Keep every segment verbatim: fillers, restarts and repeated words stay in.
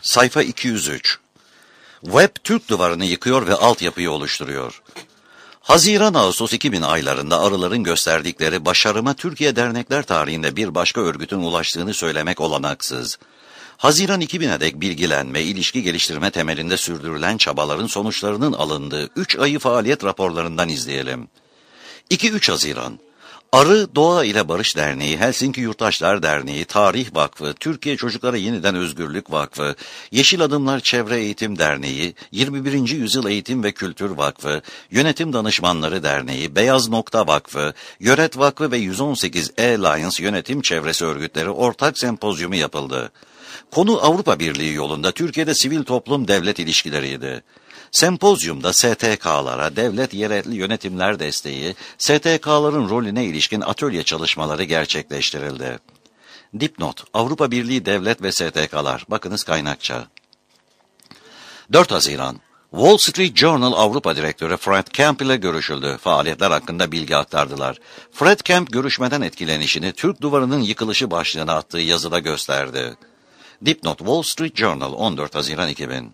sayfa iki yüz üç. Web Türk duvarını yıkıyor ve altyapıyı oluşturuyor. Haziran-Ağustos iki bin aylarında arıların gösterdikleri başarıma Türkiye dernekler tarihinde bir başka örgütün ulaştığını söylemek olanaksız. Haziran iki bine dek bilgilenme, ilişki geliştirme temelinde sürdürülen çabaların sonuçlarının alındığı üç ayı faaliyet raporlarından izleyelim. iki üç Haziran. Arı Doğa ile Barış Derneği, Helsinki Yurttaşlar Derneği, Tarih Vakfı, Türkiye Çocuklara Yeniden Özgürlük Vakfı, Yeşil Adımlar Çevre Eğitim Derneği, yirmi birinci Yüzyıl Eğitim ve Kültür Vakfı, Yönetim Danışmanları Derneği, Beyaz Nokta Vakfı, Yöret Vakfı ve yüz on sekiz E-Lions Yönetim Çevresi Örgütleri ortak sempozyumu yapıldı. Konu Avrupa Birliği yolunda Türkiye'de sivil toplum devlet ilişkileriydi. Sempozyumda S T K'lara, devlet yerel yönetimler desteği, S T K'ların rolüne ilişkin atölye çalışmaları gerçekleştirildi. Dipnot, Avrupa Birliği devlet ve S T K'lar, bakınız kaynakça. dört Haziran. Wall Street Journal Avrupa Direktörü Fred Kemp ile görüşüldü. Faaliyetler hakkında bilgi aktardılar. Fred Kemp görüşmeden etkilenişini Türk duvarının yıkılışı başlığına attığı yazıda gösterdi. Dipnot, Wall Street Journal on dört Haziran iki bin.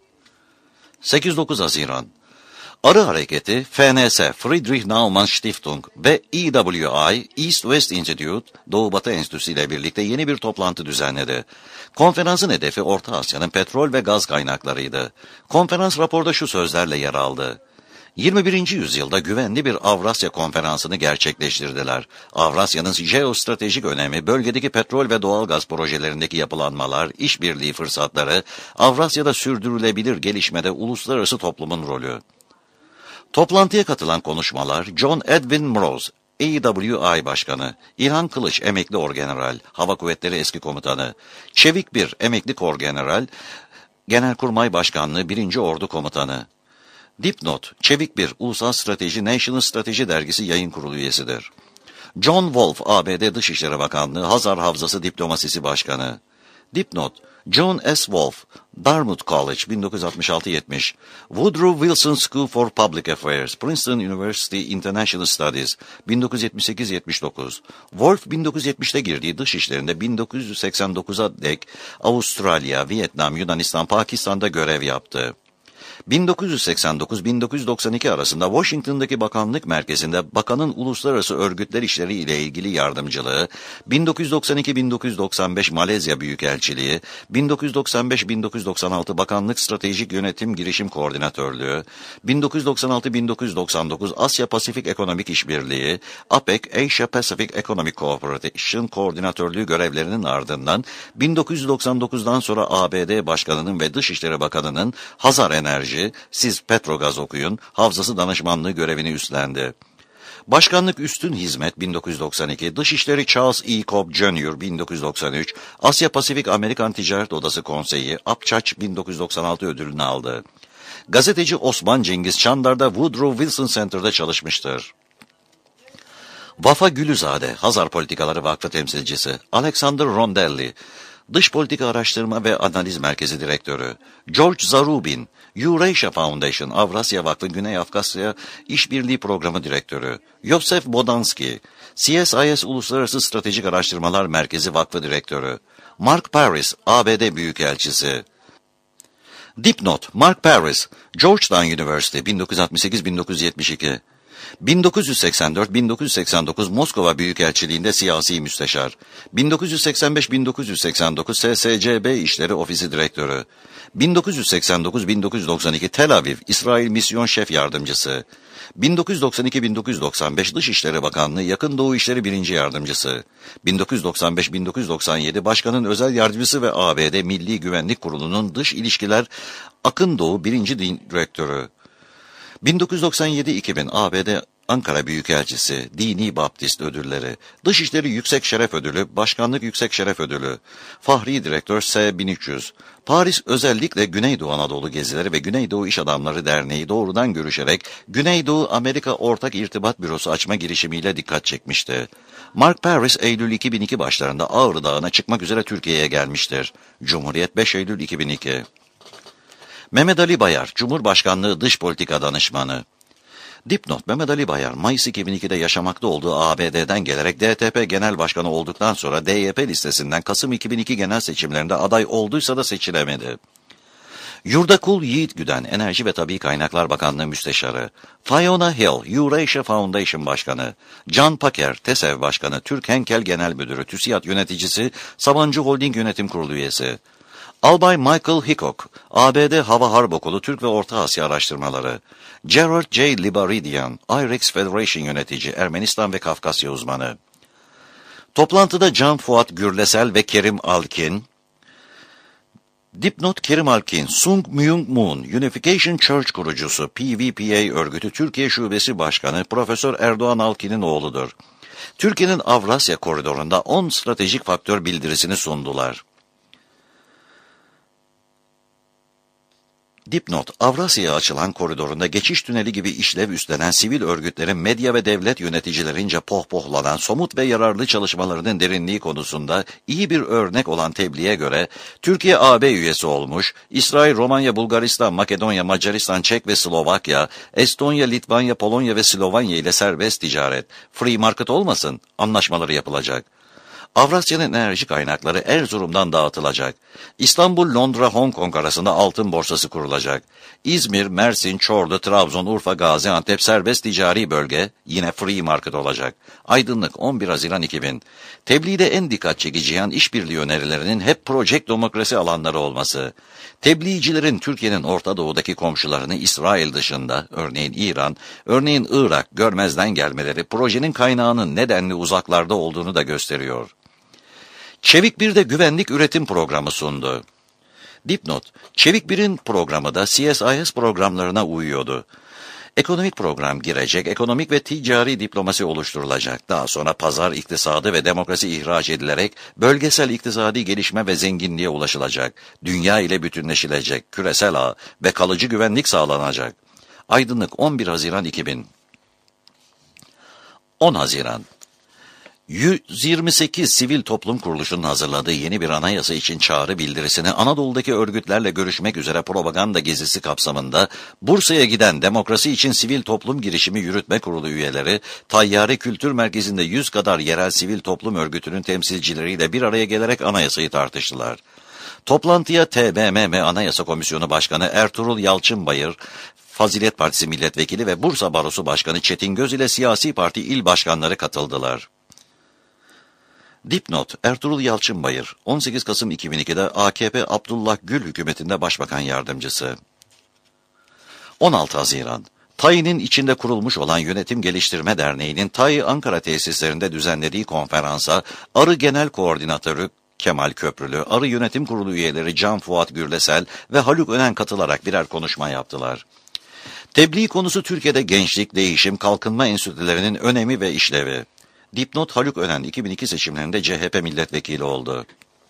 sekiz dokuz Haziran. Arı Hareketi, F N S, Friedrich Naumann Stiftung ve E W I, East West Institute, Doğu Batı Enstitüsü ile birlikte yeni bir toplantı düzenledi. Konferansın hedefi Orta Asya'nın petrol ve gaz kaynaklarıydı. Konferans raporda şu sözlerle yer aldı. yirmi birinci yüzyılda güvenli bir Avrasya konferansını gerçekleştirdiler. Avrasya'nın jeostratejik önemi, bölgedeki petrol ve doğalgaz projelerindeki yapılanmalar, işbirliği fırsatları, Avrasya'da sürdürülebilir gelişmede uluslararası toplumun rolü. Toplantıya katılan konuşmalar, John Edwin Mroz, E W I Başkanı, İlhan Kılıç, Emekli Orgeneral, Hava Kuvvetleri Eski Komutanı, Çevik Bir, Emekli Korgeneral, Genelkurmay Başkanlığı birinci Ordu Komutanı. Dipnot, Çevik Bir, Ulusal Strateji, National Strateji Dergisi Yayın Kurulu üyesidir. John Wolf, A B D Dışişleri Bakanlığı, Hazar Havzası Diplomasisi Başkanı. Dipnot, John S. Wolf, Dartmouth College, bin dokuz yüz altmış altı yetmiş, Woodrow Wilson School for Public Affairs, Princeton University International Studies, bin dokuz yüz yetmiş sekiz yetmiş dokuz, Wolf, bin dokuz yüz yetmişte girdiği dış işlerinde bin dokuz yüz seksen dokuza dek Avustralya, Vietnam, Yunanistan, Pakistan'da görev yaptı. bin dokuz yüz seksen dokuz bin dokuz yüz doksan iki arasında Washington'daki bakanlık merkezinde bakanın uluslararası örgütler işleri ile ilgili yardımcılığı, bin dokuz yüz doksan iki bin dokuz yüz doksan beş Malezya Büyükelçiliği, bin dokuz yüz doksan beş bin dokuz yüz doksan altı Bakanlık Stratejik Yönetim Girişim Koordinatörlüğü, bin dokuz yüz doksan altı bin dokuz yüz doksan dokuz Asya Pasifik Ekonomik İşbirliği, A P E C, Asia Pacific Economic Cooperation Koordinatörlüğü görevlerinin ardından bin dokuz yüz doksan dokuzdan sonra A B D Başkanı'nın ve Dışişleri Bakanı'nın Hazar Enerji, siz Petrogaz okuyun, Havzası Danışmanlığı görevini üstlendi. Başkanlık Üstün Hizmet bin dokuz yüz doksan iki, Dışişleri Charles E. Cobb Junior bin dokuz yüz doksan üç, Asya Pasifik Amerikan Ticaret Odası Konseyi, A P Ç A Ç bin dokuz yüz doksan altı ödülünü aldı. Gazeteci Osman Cengiz Çandar'da Woodrow Wilson Center'da çalışmıştır. Vafa Gülüzade, Hazar Politikaları Vakfı Temsilcisi, Alexander Rondelli, Dış Politika Araştırma ve Analiz Merkezi Direktörü, George Zarubin, Eurasia Foundation, Avrasya Vakfı Güney Afgasya İşbirliği Programı Direktörü, Yosef Bodanski, C S I S Uluslararası Stratejik Araştırmalar Merkezi Vakfı Direktörü, Mark Paris, A B D Büyükelçisi. Dipnot, Mark Paris, Georgetown University, bin dokuz yüz altmış sekiz bin dokuz yüz yetmiş iki, bin dokuz yüz seksen dört bin dokuz yüz seksen dokuz Moskova Büyükelçiliğinde siyasi müsteşar, bin dokuz yüz seksen beş bin dokuz yüz seksen dokuz S S C B İşleri Ofisi Direktörü, bin dokuz yüz seksen dokuz bin dokuz yüz doksan iki Tel Aviv İsrail Misyon Şef Yardımcısı, bin dokuz yüz doksan iki bin dokuz yüz doksan beş Dışişleri Bakanlığı Yakın Doğu İşleri Birinci Yardımcısı, bin dokuz yüz doksan beş bin dokuz yüz doksan yedi Başkanın Özel Yardımcısı ve A B D Milli Güvenlik Kurulu'nun Dış İlişkiler Akın Doğu Birinci Direktörü, bin dokuz yüz doksan yedi iki bin A B D Ankara Büyükelçisi, Dini Baptist Ödülleri, Dışişleri Yüksek Şeref Ödülü, Başkanlık Yüksek Şeref Ödülü, Fahri Direktör S bin üç yüz, Paris özellikle Güneydoğu Anadolu Gezileri ve Güneydoğu İş Adamları Derneği doğrudan görüşerek Güneydoğu Amerika Ortak İrtibat Bürosu açma girişimiyle dikkat çekmişti. Mark Paris, Eylül iki bin iki başlarında Ağrı Dağı'na çıkmak üzere Türkiye'ye gelmiştir. Cumhuriyet beş Eylül iki bin iki. Mehmet Ali Bayar, Cumhurbaşkanlığı Dış Politika Danışmanı. Dipnot, Mehmet Ali Bayar, Mayıs iki bin ikide yaşamakta olduğu A B D'den gelerek D T P Genel Başkanı olduktan sonra D Y P listesinden Kasım iki bin iki genel seçimlerinde aday olduysa da seçilemedi. Yurdakul Yiğit Güden, Enerji ve Tabii Kaynaklar Bakanlığı Müsteşarı, Fiona Hill, Eurasia Foundation Başkanı, Can Paker, TESEV Başkanı, Türk Henkel Genel Müdürü, TÜSİAD Yöneticisi, Sabancı Holding Yönetim Kurulu Üyesi, Albay Michael Hickok, A B D Hava Harp Okulu Türk ve Orta Asya Araştırmaları, Gerard J. Libaridian, I R E X Federation Yönetici, Ermenistan ve Kafkasya Uzmanı. Toplantıda Can Fuat Gürlesel ve Kerim Alkin, Dipnot Kerim Alkin, Sung Myung Moon, Unification Church kurucusu, P V P A örgütü Türkiye Şubesi Başkanı Profesör Erdoğan Alkin'in oğludur. Türkiye'nin Avrasya koridorunda on stratejik faktör bildirisini sundular. Dipnot, Avrasya'ya açılan koridorunda geçiş tüneli gibi işlev üstlenen sivil örgütlerin medya ve devlet yöneticilerince pohpohlanan somut ve yararlı çalışmalarının derinliği konusunda iyi bir örnek olan tebliğe göre, Türkiye A B üyesi olmuş, İsrail, Romanya, Bulgaristan, Makedonya, Macaristan, Çek ve Slovakya, Estonya, Litvanya, Polonya ve Slovanya ile serbest ticaret, free market olmasın, anlaşmaları yapılacak. Avrasya'nın enerji kaynakları Erzurum'dan dağıtılacak. İstanbul, Londra, Hong Kong arasında altın borsası kurulacak. İzmir, Mersin, Çorlu, Trabzon, Urfa, Gaziantep serbest ticari bölge yine free market olacak. Aydınlık on bir Haziran iki bin. Tebliğde en dikkat çekici yan işbirliği önerilerinin hep Project Demokrasi alanları olması. Tebliğcilerin Türkiye'nin Orta Doğu'daki komşularını İsrail dışında, örneğin İran, örneğin Irak görmezden gelmeleri projenin kaynağının nedenli uzaklarda olduğunu da gösteriyor. Çevik bir de güvenlik üretim programı sundu. Dipnot, Çevik bir'in programı da C S I S programlarına uyuyordu. Ekonomik program girecek, ekonomik ve ticari diplomasi oluşturulacak. Daha sonra pazar iktisadı ve demokrasi ihraç edilerek bölgesel iktisadi gelişme ve zenginliğe ulaşılacak. Dünya ile bütünleşilecek, küresel ağ ve kalıcı güvenlik sağlanacak. Aydınlık on bir Haziran iki bin. on Haziran. yüz yirmi sekiz sivil toplum kuruluşunun hazırladığı yeni bir anayasa için çağrı bildirisini Anadolu'daki örgütlerle görüşmek üzere propaganda gezisi kapsamında Bursa'ya giden Demokrasi için Sivil Toplum Girişimi Yürütme Kurulu üyeleri, Tayyare Kültür Merkezi'nde yüz kadar yerel sivil toplum örgütünün temsilcileriyle bir araya gelerek anayasayı tartıştılar. Toplantıya T B M M Anayasa Komisyonu Başkanı Ertuğrul Yalçınbayır, Fazilet Partisi Milletvekili ve Bursa Barosu Başkanı Çetin Göz ile siyasi parti il başkanları katıldılar. Dipnot, Ertuğrul Yalçınbayır, on sekiz Kasım iki bin iki'de A K P Abdullah Gül hükümetinde Başbakan Yardımcısı. on altı Haziran, T A İ'nin içinde kurulmuş olan Yönetim Geliştirme Derneği'nin T A İ Ankara tesislerinde düzenlediği konferansa Arı Genel Koordinatörü Kemal Köprülü, Arı Yönetim Kurulu üyeleri Can Fuat Gürlesel ve Haluk Önen katılarak birer konuşma yaptılar. Tebliğ konusu Türkiye'de gençlik, değişim, kalkınma enstitülerinin önemi ve işlevi. Dipnot, Haluk Önen iki bin iki seçimlerinde C H P milletvekili oldu.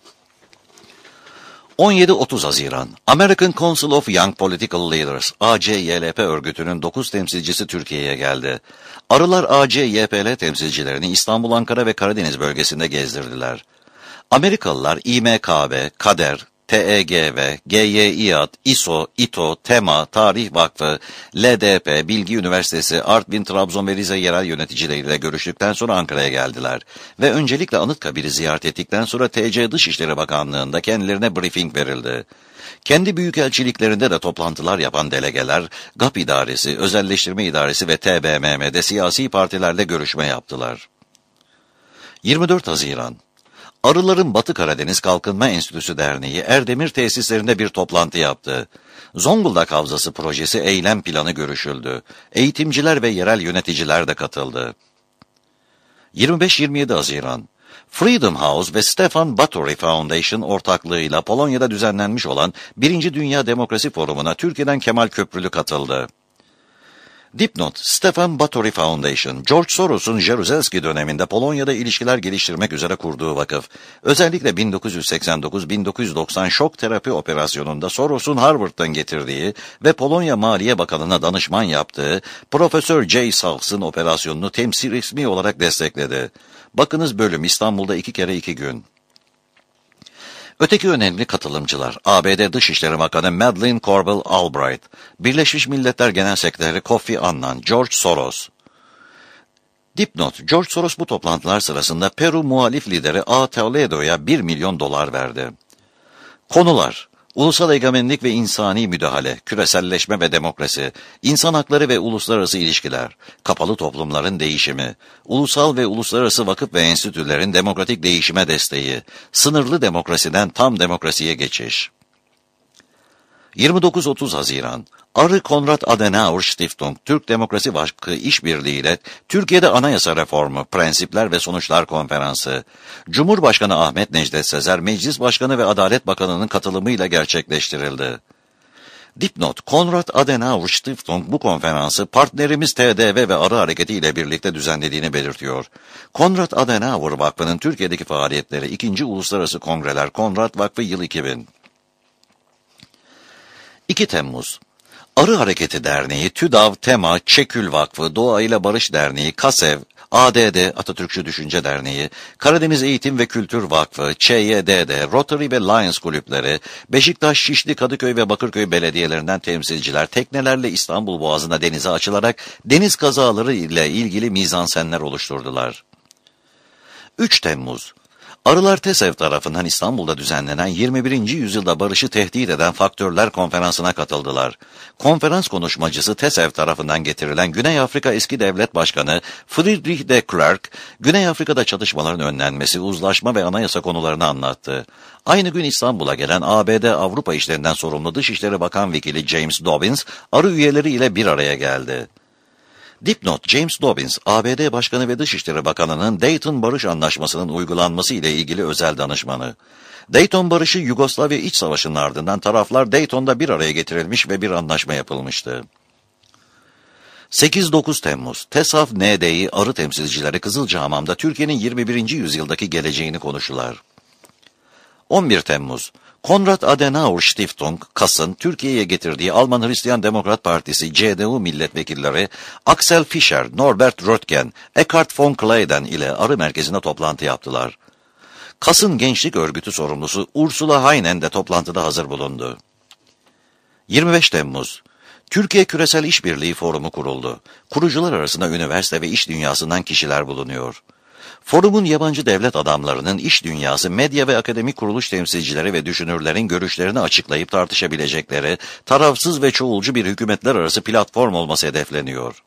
on yedi otuz Haziran, American Council of Young Political Leaders, A C Y L P örgütünün dokuz temsilcisi Türkiye'ye geldi. Arılar A C Y P L temsilcilerini İstanbul, Ankara ve Karadeniz bölgesinde gezdirdiler. Amerikalılar İ M K B, KADER, T E G V, G Y İAD, İSO, İTO, TEMA, Tarih Vakfı, L D P, Bilgi Üniversitesi, Artvin, Trabzon ve Rize yerel yöneticileriyle görüştükten sonra Ankara'ya geldiler. Ve öncelikle Anıtkabir'i ziyaret ettikten sonra T C Dışişleri Bakanlığı'nda kendilerine briefing verildi. Kendi büyükelçiliklerinde de toplantılar yapan delegeler, G A P İdaresi, Özelleştirme İdaresi ve T B M M'de siyasi partilerle görüşme yaptılar. yirmi dört Haziran, Arıların Batı Karadeniz Kalkınma Enstitüsü Derneği Erdemir tesislerinde bir toplantı yaptı. Zonguldak Havzası projesi eylem planı görüşüldü. Eğitimciler ve yerel yöneticiler de katıldı. yirmi beş yirmi yedi Haziran, Freedom House ve Stefan Batory Foundation ortaklığıyla Polonya'da düzenlenmiş olan Birinci Dünya Demokrasi Forumu'na Türkiye'den Kemal Köprülü katıldı. Dipnot, Stefan Batory Foundation, George Soros'un Jaruzelski döneminde Polonya'da ilişkiler geliştirmek üzere kurduğu vakıf. Özellikle bin dokuz yüz seksen dokuz bin dokuz yüz doksan şok terapi operasyonunda Soros'un Harvard'dan getirdiği ve Polonya Maliye Bakanı'na danışman yaptığı Profesör J. Sachs'ın operasyonunu temsil resmi olarak destekledi. Bakınız bölüm İstanbul'da iki kere iki gün. Öteki önemli katılımcılar, A B D Dışişleri Bakanı Madeleine Corbell Albright, Birleşmiş Milletler Genel Sekreteri Kofi Annan, George Soros. Dipnot, George Soros bu toplantılar sırasında Peru muhalif lideri A. Toledo'ya bir milyon dolar verdi. Konular, Ulusal egemenlik ve insani müdahale, küreselleşme ve demokrasi, insan hakları ve uluslararası ilişkiler, kapalı toplumların değişimi, ulusal ve uluslararası vakıf ve enstitülerin demokratik değişime desteği, sınırlı demokrasiden tam demokrasiye geçiş. yirmi dokuz otuz Haziran, Arı Konrad Adenauer Stiftung, Türk Demokrasi Vakfı İşbirliği ile Türkiye'de Anayasa Reformu, Prensipler ve Sonuçlar Konferansı, Cumhurbaşkanı Ahmet Necdet Sezer, Meclis Başkanı ve Adalet Bakanı'nın katılımıyla gerçekleştirildi. Dipnot, Konrad Adenauer Stiftung bu konferansı partnerimiz T D V ve Arı Hareketi ile birlikte düzenlediğini belirtiyor. Konrad Adenauer Vakfı'nın Türkiye'deki faaliyetleri ikinci Uluslararası Kongreler Konrad Vakfı Yıl iki bin. iki Temmuz, Arı Hareketi Derneği, TÜDAV, TEMA, Çekül Vakfı, Doğa ile Barış Derneği, KASEV, A D D, Atatürkçü Düşünce Derneği, Karadeniz Eğitim ve Kültür Vakfı, Ç Y D D, Rotary ve Lions kulüpleri, Beşiktaş, Şişli, Kadıköy ve Bakırköy belediyelerinden temsilciler teknelerle İstanbul Boğazı'na denize açılarak deniz kazaları ile ilgili mizansenler oluşturdular. üç Temmuz, Arılar TESEV tarafından İstanbul'da düzenlenen yirmi birinci yüzyılda barışı tehdit eden faktörler konferansına katıldılar. Konferans konuşmacısı TESEV tarafından getirilen Güney Afrika eski devlet başkanı Friedrich de Klerk, Güney Afrika'da çatışmaların önlenmesi, uzlaşma ve anayasa konularını anlattı. Aynı gün İstanbul'a gelen A B D Avrupa İşlerinden sorumlu Dışişleri Bakan Vekili James Dobbins, Arı üyeleri ile bir araya geldi. Dipnot, James Dobbins, A B D Başkanı ve Dışişleri Bakanı'nın Dayton Barış Anlaşması'nın uygulanması ile ilgili özel danışmanı. Dayton Barışı, Yugoslavya İç Savaşı'nın ardından taraflar Dayton'da bir araya getirilmiş ve bir anlaşma yapılmıştı. sekiz dokuz Temmuz, TESAF N D'yi arı temsilcileri Kızılcahamam'da Türkiye'nin yirmi birinci yüzyıldaki geleceğini konuştular. on bir Temmuz, Konrad Adenauer Stiftung, KAS'ın Türkiye'ye getirdiği Alman Hristiyan Demokrat Partisi C D U milletvekilleri Axel Fischer, Norbert Röttgen, Eckhard von Kleiden ile Arı Merkezi'nde toplantı yaptılar. KAS'ın gençlik örgütü sorumlusu Ursula Heinen de toplantıda hazır bulundu. yirmi beş Temmuz, Türkiye Küresel İşbirliği Forumu kuruldu. Kurucular arasında üniversite ve iş dünyasından kişiler bulunuyor. Forumun yabancı devlet adamlarının iş dünyası, medya ve akademik kuruluş temsilcileri ve düşünürlerin görüşlerini açıklayıp tartışabilecekleri, tarafsız ve çoğulcu bir hükümetler arası platform olması hedefleniyor.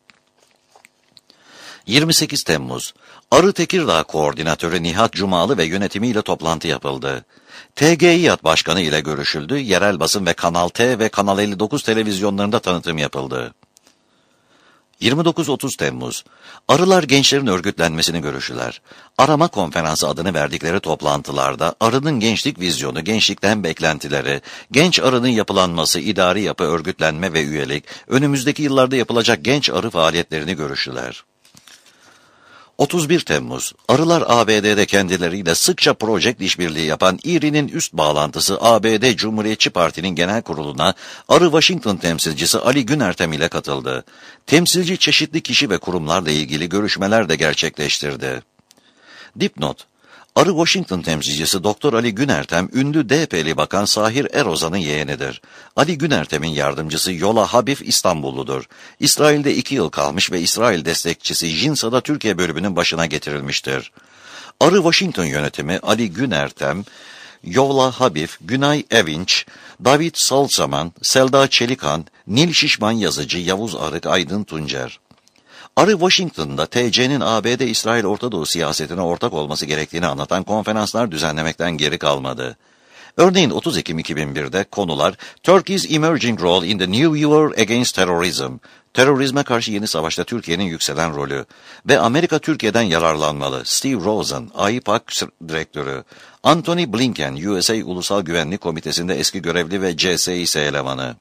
yirmi sekiz Temmuz, Arı Tekirdağ Koordinatörü Nihat Cumalı ve yönetimiyle toplantı yapıldı. T G İAD Başkanı ile görüşüldü, yerel basın ve Kanal T ve Kanal elli dokuz televizyonlarında tanıtım yapıldı. yirmi dokuz otuz Temmuz, Arılar gençlerin örgütlenmesini görüşüler. Arama Konferansı adını verdikleri toplantılarda arının gençlik vizyonu, gençlikten beklentileri, genç arının yapılanması, idari yapı, örgütlenme ve üyelik, önümüzdeki yıllarda yapılacak genç arı faaliyetlerini görüşüler. otuz bir Temmuz, Arılar A B D'de kendileriyle sıkça proje işbirliği yapan İ R İ'nin üst bağlantısı A B D Cumhuriyetçi Parti'nin genel kuruluna Arı Washington temsilcisi Ali Günertem ile katıldı. Temsilci çeşitli kişi ve kurumlarla ilgili görüşmeler de gerçekleştirdi. Dipnot, Arı Washington temsilcisi Doktor Ali Günertem, ünlü D P'li Bakan Sahir Erozan'ın yeğenidir. Ali Günertem'in yardımcısı Yola Habib İstanbulludur. İsrail'de iki yıl kalmış ve İsrail destekçisi Jinsa'da Türkiye bölümünün başına getirilmiştir. Arı Washington yönetimi Ali Günertem, Yola Habib, Günay Evinç, David Salsaman, Selda Çelikan, Nil Şişman Yazıcı, Yavuz Arık, Aydın Tuncer. Arı Washington'da T C'nin A B D-İsrail Orta Doğu siyasetine ortak olması gerektiğini anlatan konferanslar düzenlemekten geri kalmadı. Örneğin otuz Ekim iki bin bir'de konular Turkey's Emerging Role in the New War Against Terrorism, terörizme karşı yeni savaşta Türkiye'nin yükselen rolü ve Amerika Türkiye'den yararlanmalı, Steve Rosen, A İ P A C Direktörü, Anthony Blinken, U S A Ulusal Güvenlik Komitesi'nde eski görevli ve C S İ S elemanı.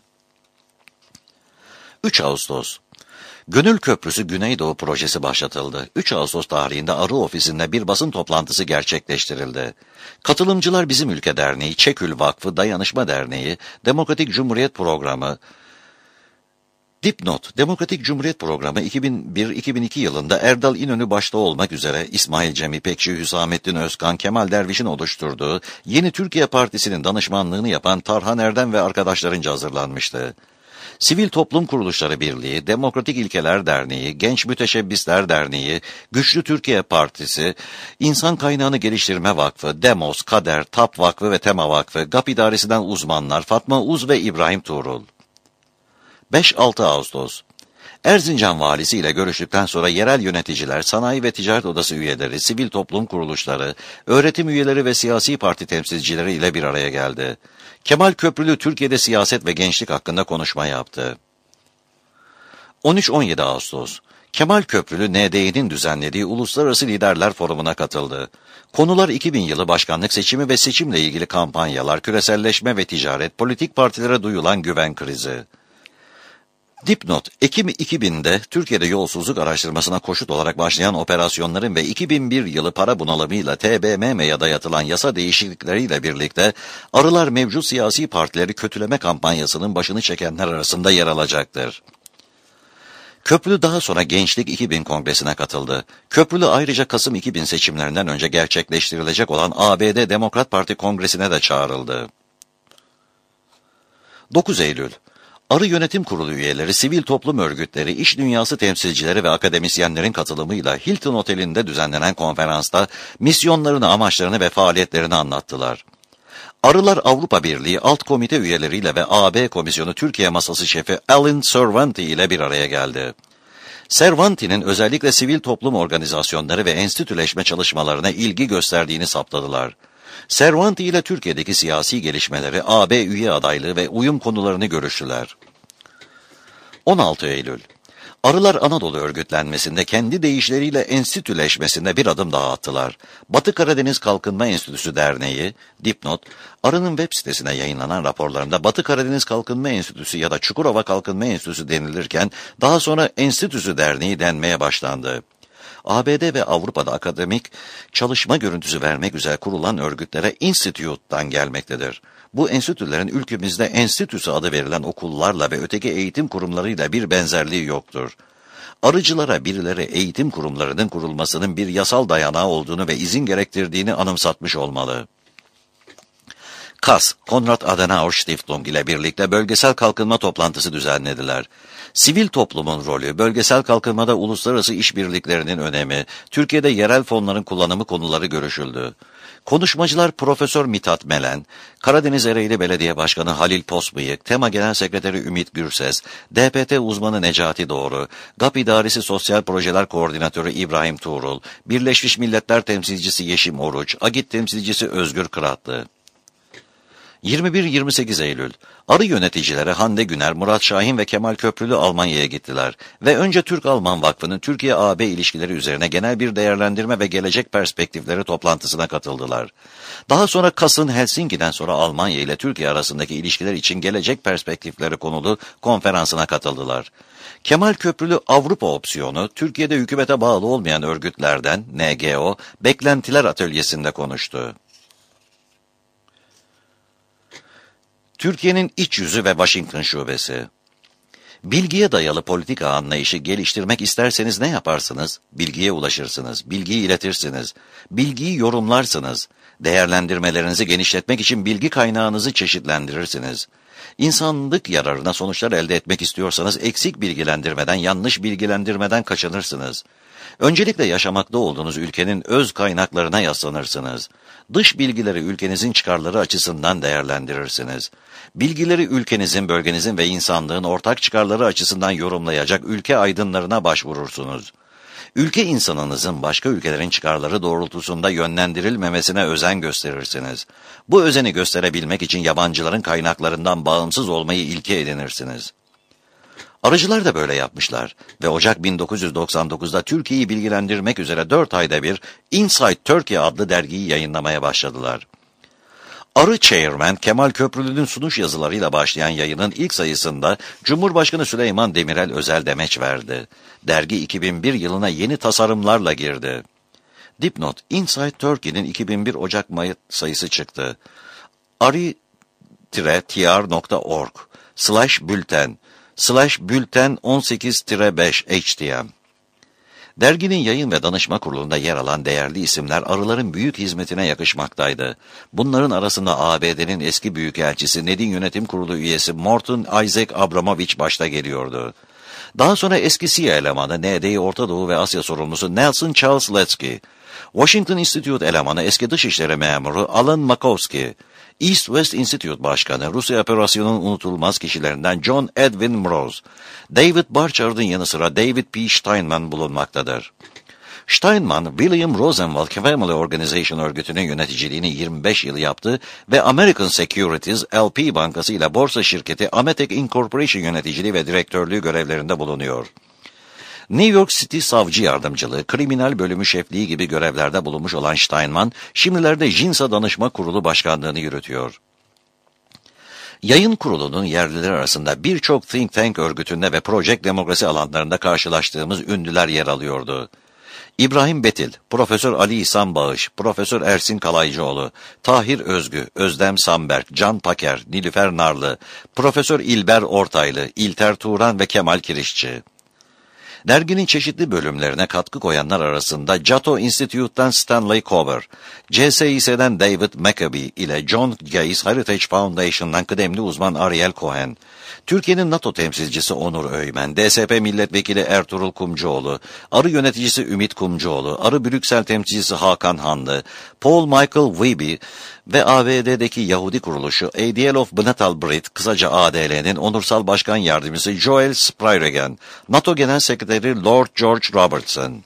üç Ağustos, Gönül Köprüsü Güneydoğu projesi başlatıldı. üç Ağustos tarihinde Arı ofisinde bir basın toplantısı gerçekleştirildi. Katılımcılar Bizim Ülke Derneği, Çekül Vakfı, Dayanışma Derneği, Demokratik Cumhuriyet Programı. Dipnot, Demokratik Cumhuriyet Programı iki bin bir iki bin iki yılında Erdal İnönü başta olmak üzere İsmail Cem İpekçi, Hüsamettin Özkan, Kemal Derviş'in oluşturduğu Yeni Türkiye Partisi'nin danışmanlığını yapan Tarhan Erdem ve arkadaşlarınca hazırlanmıştı. Sivil Toplum Kuruluşları Birliği, Demokratik İlkeler Derneği, Genç Müteşebbisler Derneği, Güçlü Türkiye Partisi, İnsan Kaynağını Geliştirme Vakfı, Demos, Kader, TAP Vakfı ve Tema Vakfı, GAP İdaresi'nden uzmanlar Fatma Uz ve İbrahim Tuğrul. beş altı Ağustos Erzincan valisi ile görüştükten sonra yerel yöneticiler, sanayi ve ticaret odası üyeleri, sivil toplum kuruluşları, öğretim üyeleri ve siyasi parti temsilcileri ile bir araya geldi. Kemal Köprülü Türkiye'de siyaset ve gençlik hakkında konuşma yaptı. on üç on yedi Ağustos Kemal Köprülü N D İ'nin düzenlediği Uluslararası Liderler Forumu'na katıldı. Konular iki bin yılı başkanlık seçimi ve seçimle ilgili kampanyalar, küreselleşme ve ticaret, politik partilere duyulan güven krizi. Dipnot, Ekim iki binde Türkiye'de yolsuzluk araştırmasına koşut olarak başlayan operasyonların ve iki bin bir yılı para bunalımıyla T B M M'ye dayatılan yasa değişiklikleriyle birlikte arılar mevcut siyasi partileri kötüleme kampanyasının başını çekenler arasında yer alacaktır. Köprülü daha sonra Gençlik iki bin Kongresi'ne katıldı. Köprülü ayrıca Kasım iki bin seçimlerinden önce gerçekleştirilecek olan A B D Demokrat Parti Kongresi'ne de çağrıldı. dokuz Eylül Arı Yönetim Kurulu üyeleri, sivil toplum örgütleri, iş dünyası temsilcileri ve akademisyenlerin katılımıyla Hilton Oteli'nde düzenlenen konferansta misyonlarını, amaçlarını ve faaliyetlerini anlattılar. Arılar Avrupa Birliği alt komite üyeleriyle ve A B Komisyonu Türkiye Masası şefi Alan Cervanti ile bir araya geldi. Cervanti'nin özellikle sivil toplum organizasyonları ve enstitüleşme çalışmalarına ilgi gösterdiğini saptadılar. Cervanti ile Türkiye'deki siyasi gelişmeleri, A B üye adaylığı ve uyum konularını görüştüler. on altı Eylül Arılar Anadolu örgütlenmesinde kendi deyişleriyle enstitüleşmesinde bir adım daha attılar. Batı Karadeniz Kalkınma Enstitüsü Derneği, dipnot, Arı'nın web sitesine yayınlanan raporlarında Batı Karadeniz Kalkınma Enstitüsü ya da Çukurova Kalkınma Enstitüsü denilirken daha sonra Enstitüsü Derneği denmeye başlandı. A B D ve Avrupa'da akademik çalışma görüntüsü vermek üzere kurulan örgütlere Institute'dan gelmektedir. Bu enstitülerin ülkemizde enstitüsü adı verilen okullarla ve öteki eğitim kurumlarıyla bir benzerliği yoktur. Arıcılara birileri eğitim kurumlarının kurulmasının bir yasal dayanağı olduğunu ve izin gerektirdiğini anımsatmış olmalı. K A S, Konrad Adenauer Stiftung ile birlikte bölgesel kalkınma toplantısı düzenlediler. Sivil toplumun rolü, bölgesel kalkınmada uluslararası işbirliklerinin önemi, Türkiye'de yerel fonların kullanımı konuları görüşüldü. Konuşmacılar Profesör Mithat Melen, Karadeniz Ereğli Belediye Başkanı Halil Posbıyık, Tema Genel Sekreteri Ümit Gürses, D P T uzmanı Necati Doğru, GAP İdaresi Sosyal Projeler Koordinatörü İbrahim Tuğrul, Birleşmiş Milletler Temsilcisi Yeşim Oruç, AGİT Temsilcisi Özgür Kıratlı. yirmi bir yirmi sekiz Eylül Arı yöneticileri Hande Güner, Murat Şahin ve Kemal Köprülü Almanya'ya gittiler ve önce Türk-Alman Vakfı'nın Türkiye-A B ilişkileri üzerine genel bir değerlendirme ve gelecek perspektifleri toplantısına katıldılar. Daha sonra Kas'ın Helsinki'den sonra Almanya ile Türkiye arasındaki ilişkiler için gelecek perspektifleri konulu konferansına katıldılar. Kemal Köprülü Avrupa opsiyonu, Türkiye'de hükümete bağlı olmayan örgütlerden N G O, Beklentiler Atölyesi'nde konuştu. Türkiye'nin iç yüzü ve Washington şubesi. Bilgiye dayalı politika anlayışı geliştirmek isterseniz ne yaparsınız? Bilgiye ulaşırsınız, bilgiyi iletirsiniz, bilgiyi yorumlarsınız, değerlendirmelerinizi genişletmek için bilgi kaynağınızı çeşitlendirirsiniz. İnsanlık yararına sonuçlar elde etmek istiyorsanız eksik bilgilendirmeden, yanlış bilgilendirmeden kaçınırsınız. Öncelikle yaşamakta olduğunuz ülkenin öz kaynaklarına yaslanırsınız. Dış bilgileri ülkenizin çıkarları açısından değerlendirirsiniz. Bilgileri ülkenizin, bölgenizin ve insanlığın ortak çıkarları açısından yorumlayacak ülke aydınlarına başvurursunuz. Ülke insanınızın başka ülkelerin çıkarları doğrultusunda yönlendirilmemesine özen gösterirsiniz. Bu özeni gösterebilmek için yabancıların kaynaklarından bağımsız olmayı ilke edinirsiniz. Arıcılar da böyle yapmışlar ve Ocak bin dokuz yüz doksan dokuzda Türkiye'yi bilgilendirmek üzere dört ayda bir Inside Turkey adlı dergiyi yayınlamaya başladılar. Arı Chairman Kemal Köprülü'nün sunuş yazılarıyla başlayan yayının ilk sayısında Cumhurbaşkanı Süleyman Demirel özel demeç verdi. Dergi iki bin bir yılına yeni tasarımlarla girdi. Dipnot, Inside Turkey'nin iki bin bir Ocak-Mayıs sayısı çıktı. ari-tr nokta org slash bülten slash bülten on sekiz beş htm Derginin yayın ve danışma kurulunda yer alan değerli isimler arıların büyük hizmetine yakışmaktaydı. Bunların arasında A B D'nin eski büyükelçisi Ned'in yönetim kurulu üyesi Morton Isaac Abramovich başta geliyordu. Daha sonra eski C I A elemanı N D Orta Doğu ve Asya sorumlusu Nelson Charles Letsky, Washington Institute elemanı eski Dışişleri memuru Alan Makovsky, East-West Institute Başkanı Rusya operasyonunun unutulmaz kişilerinden John Edwin Mroz, David Barchard'ın yanı sıra David P. Steinman bulunmaktadır. Steinman, William Rosenwald Family Organization örgütünün yöneticiliğini yirmi beş yıl yaptı ve American Securities L P Bankası ile borsa şirketi Ametek Incorporation yöneticiliği ve direktörlüğü görevlerinde bulunuyor. New York City Savcı Yardımcılığı, Kriminal Bölümü Şefliği gibi görevlerde bulunmuş olan Steinman, şimdilerde JINSA Danışma Kurulu Başkanlığını yürütüyor. Yayın kurulunun yerlileri arasında birçok think tank örgütünde ve Project Demokrasi alanlarında karşılaştığımız ünlüler yer alıyordu. İbrahim Betil, Profesör Ali İhsan Bağış, Profesör Ersin Kalaycıoğlu, Tahir Özgü, Özlem Samberk, Can Paker, Nilüfer Narlı, Profesör İlber Ortaylı, İlter Turan ve Kemal Kirişçi. Derginin çeşitli bölümlerine katkı koyanlar arasında Cato Institute'dan Stanley Cover, C S I S'den David McAbee ile John Gaze Heritage Foundation'dan kıdemli uzman Ariel Cohen, Türkiye'nin NATO temsilcisi Onur Öymen, D S P milletvekili Ertuğrul Kumcuoğlu, Arı yöneticisi Ümit Kumcuoğlu, Arı Brüksel temsilcisi Hakan Hanlı, Paul Michael Wiebe ve A B D'deki Yahudi kuruluşu A D L of B'Natal Brit, kısaca A D L'nin onursal başkan yardımcısı Joel Sprayregan, NATO Genel Sekreteri Lord George Robertson.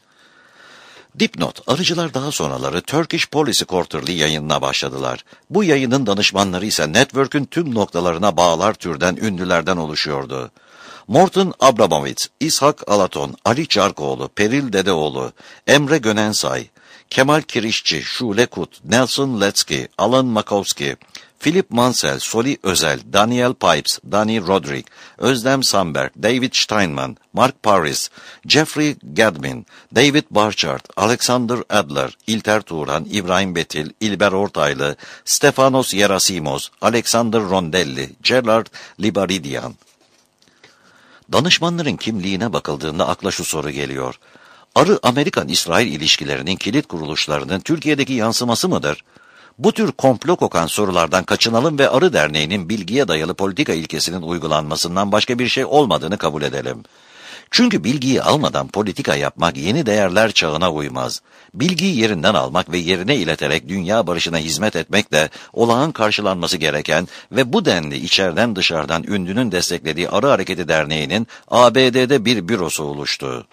Dipnot, arıcılar daha sonraları Turkish Policy Quarterly yayınına başladılar. Bu yayının danışmanları ise network'ün tüm noktalarına bağlar türden ünlülerden oluşuyordu. Morton Abramovich, İshak Alaton, Ali Çarkoğlu, Peril Dedeoğlu, Emre Gönensay, Kemal Kirişçi, Şule Kut, Nelson Letsky, Alan Makovsky, Philip Mansell, Soli Özel, Daniel Pipes, Danny Roderick, Özlem Samberg, David Steinman, Mark Paris, Jeffrey Gadmin, David Barchard, Alexander Adler, İlter Turan, İbrahim Betil, İlber Ortaylı, Stefanos Gerasimos, Alexander Rondelli, Gerard Libaridian. Danışmanların kimliğine bakıldığında akla şu soru geliyor. Arı-Amerikan-İsrail ilişkilerinin kilit kuruluşlarının Türkiye'deki yansıması mıdır? Bu tür komplo kokan sorulardan kaçınalım ve Arı Derneği'nin bilgiye dayalı politika ilkesinin uygulanmasından başka bir şey olmadığını kabul edelim. Çünkü bilgiyi almadan politika yapmak yeni değerler çağına uymaz. Bilgiyi yerinden almak ve yerine ileterek dünya barışına hizmet etmek de olağan karşılanması gereken ve bu denli içeriden dışarıdan ünlünün desteklediği Arı Hareketi Derneği'nin A B D'de bir bürosu oluştu.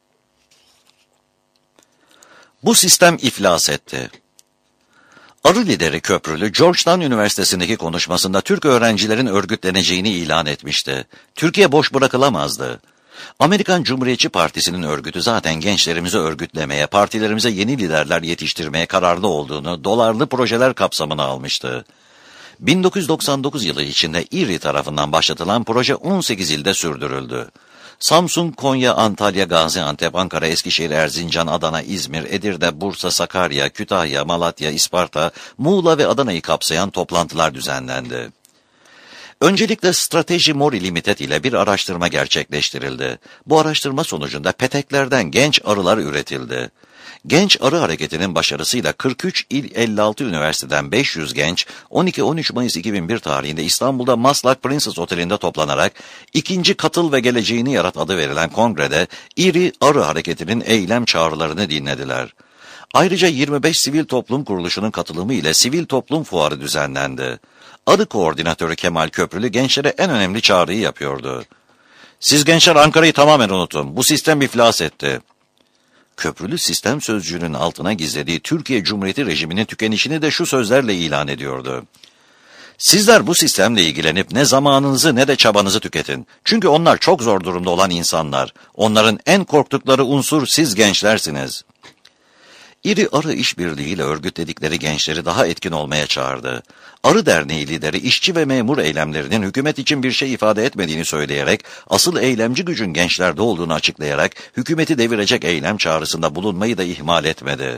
Bu sistem iflas etti. Arı lideri Köprülü, Georgetown Üniversitesi'ndeki konuşmasında Türk öğrencilerin örgütleneceğini ilan etmişti. Türkiye boş bırakılamazdı. Amerikan Cumhuriyetçi Partisi'nin örgütü zaten gençlerimizi örgütlemeye, partilerimize yeni liderler yetiştirmeye kararlı olduğunu, dolarlı projeler kapsamına almıştı. bin dokuz yüz doksan dokuz yılı içinde İ R İ tarafından başlatılan proje on sekiz ilde sürdürüldü. Samsun, Konya, Antalya, Gaziantep, Ankara, Eskişehir, Erzincan, Adana, İzmir, Edirne, Bursa, Sakarya, Kütahya, Malatya, İsparta, Muğla ve Adana'yı kapsayan toplantılar düzenlendi. Öncelikle Strateji Mori Limited ile bir araştırma gerçekleştirildi. Bu araştırma sonucunda peteklerden genç arılar üretildi. Genç Arı Hareketi'nin başarısıyla kırk üç il elli altı üniversiteden beş yüz genç on iki on üç Mayıs iki bin bir tarihinde İstanbul'da Maslak Princess Oteli'nde toplanarak ikinci Katıl ve Geleceğini Yarat adı verilen kongrede İ R İ Arı Hareketi'nin eylem çağrılarını dinlediler. Ayrıca yirmi beş sivil toplum kuruluşunun katılımı ile sivil toplum fuarı düzenlendi. Arı koordinatörü Kemal Köprülü gençlere en önemli çağrıyı yapıyordu. Siz gençler Ankara'yı tamamen unutun. Bu sistem iflas etti. Köprülü sistem sözcüğünün altına gizlediği Türkiye Cumhuriyeti rejiminin tükenişini de şu sözlerle ilan ediyordu. Sizler bu sistemle ilgilenip ne zamanınızı ne de çabanızı tüketin. Çünkü onlar çok zor durumda olan insanlar. Onların en korktukları unsur siz gençlersiniz. İri Arı İşbirliği ile örgütledikleri gençleri daha etkin olmaya çağırdı. Arı Derneği lideri işçi ve memur eylemlerinin hükümet için bir şey ifade etmediğini söyleyerek, asıl eylemci gücün gençlerde olduğunu açıklayarak, hükümeti devirecek eylem çağrısında bulunmayı da ihmal etmedi.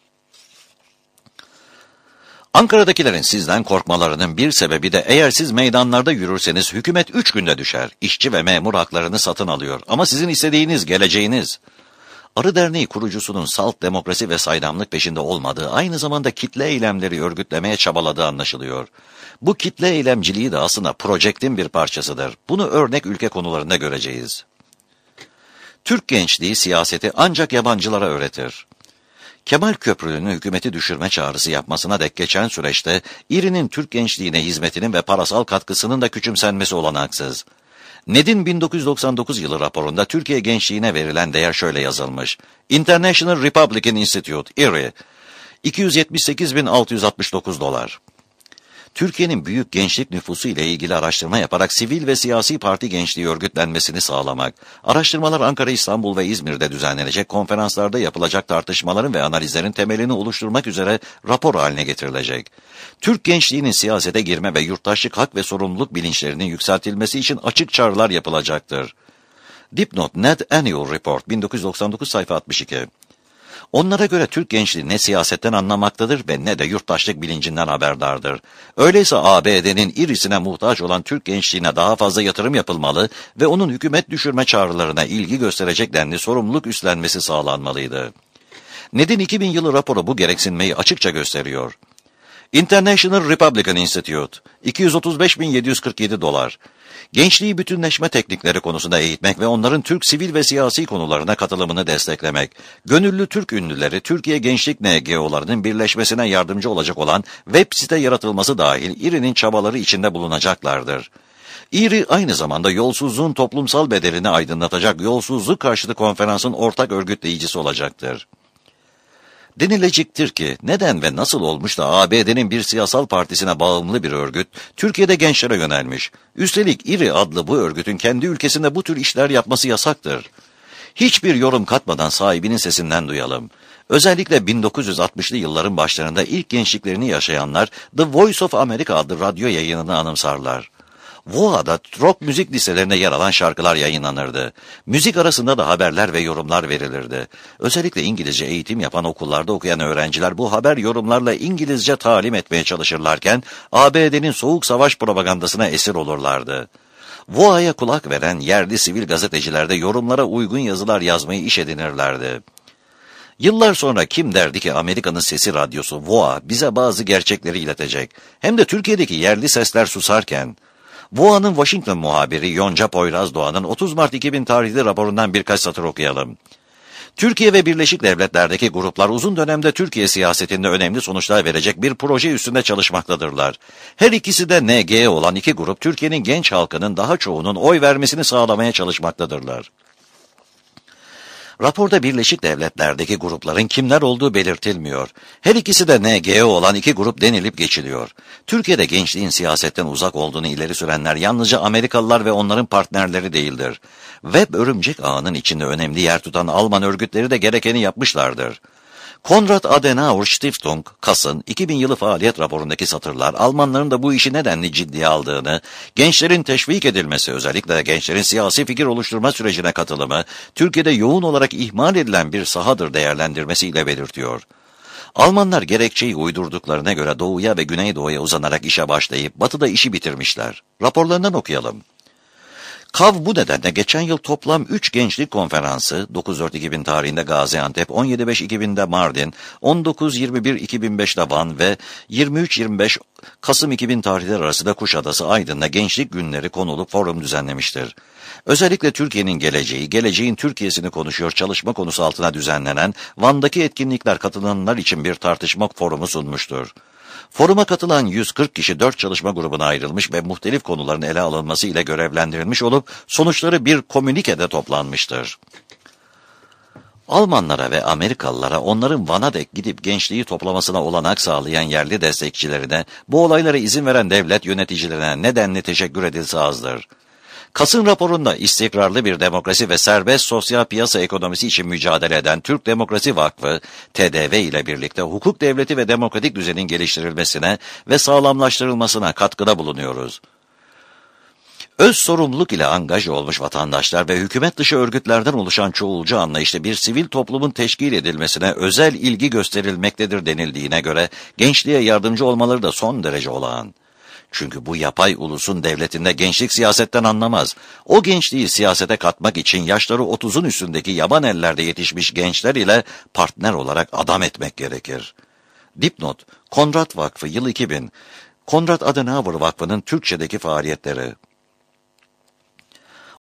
Ankara'dakilerin sizden korkmalarının bir sebebi de eğer siz meydanlarda yürürseniz hükümet üç günde düşer. İşçi ve memur haklarını satın alıyor ama sizin istediğiniz geleceğiniz. Arı Derneği kurucusunun salt demokrasi ve saydamlık peşinde olmadığı, aynı zamanda kitle eylemleri örgütlemeye çabaladığı anlaşılıyor. Bu kitle eylemciliği de aslında projektin bir parçasıdır. Bunu örnek ülke konularında göreceğiz. Türk gençliği siyaseti ancak yabancılara öğretir. Kemal Köprülü'nün hükümeti düşürme çağrısı yapmasına dek geçen süreçte İRİ'nin Türk gençliğine hizmetinin ve parasal katkısının da küçümsenmesi olanaksız. Ned'in bin dokuz yüz doksan dokuz yılı raporunda Türkiye gençliğine verilen değer şöyle yazılmış. International Republican Institute, İRİ, iki yüz yetmiş sekiz bin altı yüz altmış dokuz dolar. Türkiye'nin büyük gençlik nüfusu ile ilgili araştırma yaparak sivil ve siyasi parti gençliği örgütlenmesini sağlamak, araştırmalar Ankara, İstanbul ve İzmir'de düzenlenecek konferanslarda yapılacak tartışmaların ve analizlerin temelini oluşturmak üzere rapor haline getirilecek. Türk gençliğinin siyasete girme ve yurttaşlık hak ve sorumluluk bilinçlerinin yükseltilmesi için açık çağrılar yapılacaktır. Dipnot Ned Annual Report bin dokuz yüz doksan dokuz sayfa altmış iki. Onlara göre Türk gençliği ne siyasetten anlamaktadır ve ne de yurttaşlık bilincinden haberdardır. Öyleyse A B D'nin İRİ'sine muhtaç olan Türk gençliğine daha fazla yatırım yapılmalı ve onun hükümet düşürme çağrılarına ilgi gösterecek denli sorumluluk üstlenmesi sağlanmalıydı. Ned'in iki bin yılı raporu bu gereksinmeyi açıkça gösteriyor. International Republican Institute, iki yüz otuz beş bin yedi yüz kırk yedi dolar. Gençliği bütünleşme teknikleri konusunda eğitmek ve onların Türk sivil ve siyasi konularına katılımını desteklemek, gönüllü Türk ünlüleri Türkiye Gençlik N G O'larının birleşmesine yardımcı olacak olan web site yaratılması dahil İRİ'nin çabaları içinde bulunacaklardır. İRİ aynı zamanda yolsuzluğun toplumsal bedelini aydınlatacak yolsuzluk karşıtı konferansın ortak örgütleyicisi olacaktır. Denilecektir ki neden ve nasıl olmuş da A B D'nin bir siyasal partisine bağımlı bir örgüt Türkiye'de gençlere yönelmiş. Üstelik İRİ adlı bu örgütün kendi ülkesinde bu tür işler yapması yasaktır. Hiçbir yorum katmadan sahibinin sesinden duyalım. Özellikle bin dokuz yüz altmışlı yılların başlarında ilk gençliklerini yaşayanlar The Voice of America adlı radyo yayınını anımsarlar. V O A'da rock müzik listelerine yer alan şarkılar yayınlanırdı. Müzik arasında da haberler ve yorumlar verilirdi. Özellikle İngilizce eğitim yapan okullarda okuyan öğrenciler bu haber yorumlarla İngilizce talim etmeye çalışırlarken A B D'nin soğuk savaş propagandasına esir olurlardı. V O A'ya kulak veren yerli sivil gazeteciler de yorumlara uygun yazılar yazmayı iş edinirlerdi. Yıllar sonra kim derdi ki Amerika'nın Sesi Radyosu V O A bize bazı gerçekleri iletecek. Hem de Türkiye'deki yerli sesler susarken. V O A'nın Washington muhabiri Yonca Poyraz Doğan'ın otuz Mart iki bin tarihli raporundan birkaç satır okuyalım. Türkiye ve Birleşik Devletler'deki gruplar uzun dönemde Türkiye siyasetinde önemli sonuçlar verecek bir proje üstünde çalışmaktadırlar. Her ikisi de N G olan iki grup Türkiye'nin genç halkının daha çoğunun oy vermesini sağlamaya çalışmaktadırlar. Raporda Birleşik Devletler'deki grupların kimler olduğu belirtilmiyor. Her ikisi de N G O olan iki grup denilip geçiliyor. Türkiye'de gençliğin siyasetten uzak olduğunu ileri sürenler yalnızca Amerikalılar ve onların partnerleri değildir. Web örümcek ağının içinde önemli yer tutan Alman örgütleri de gerekeni yapmışlardır. Konrad Adenauer Stiftung, Kas'ın iki bin yılı faaliyet raporundaki satırlar, Almanların da bu işi nedenli ciddiye aldığını, gençlerin teşvik edilmesi, özellikle de gençlerin siyasi fikir oluşturma sürecine katılımı, Türkiye'de yoğun olarak ihmal edilen bir sahadır değerlendirmesiyle belirtiyor. Almanlar gerekçeyi uydurduklarına göre doğuya ve güneydoğuya uzanarak işe başlayıp batıda işi bitirmişler. Raporlarından okuyalım. KAV bu nedenle geçen yıl toplam üç gençlik konferansı, dokuz Dört iki bin tarihinde Gaziantep, on yedi Beş iki binde Mardin, on dokuz Yirmi Bir iki bin beşte Van ve yirmi üç Yirmi Beş Kasım iki bin tarihleri arasında Kuşadası, Aydın'da gençlik günleri konulu forum düzenlemiştir. Özellikle Türkiye'nin geleceği, geleceğin Türkiye'sini konuşuyor çalışma konusu altına düzenlenen Van'daki etkinlikler katılanlar için bir tartışma forumu sunmuştur. Foruma katılan yüz kırk kişi dört çalışma grubuna ayrılmış ve muhtelif konuların ele alınması ile görevlendirilmiş olup sonuçları bir komünikede toplanmıştır. Almanlara ve Amerikalılara onların Van'a dek gidip gençliği toplamasına olanak sağlayan yerli destekçilerine, bu olaylara izin veren devlet yöneticilerine nedenli teşekkür edilse azdır. Kas'ın raporunda istikrarlı bir demokrasi ve serbest sosyal piyasa ekonomisi için mücadele eden Türk Demokrasi Vakfı, T D V ile birlikte hukuk devleti ve demokratik düzenin geliştirilmesine ve sağlamlaştırılmasına katkıda bulunuyoruz. Öz sorumluluk ile angaj olmuş vatandaşlar ve hükümet dışı örgütlerden oluşan çoğulcu anlayışlı bir sivil toplumun teşkil edilmesine özel ilgi gösterilmektedir denildiğine göre gençliğe yardımcı olmaları da son derece olağan. Çünkü bu yapay ulusun devletinde gençlik siyasetten anlamaz. O gençliği siyasete katmak için yaşları otuzun üstündeki yaban ellerde yetişmiş gençler ile partner olarak adam etmek gerekir. Dipnot, Konrad Vakfı, yıl iki bin. Konrad Adenauer Vakfı'nın Türkçedeki faaliyetleri.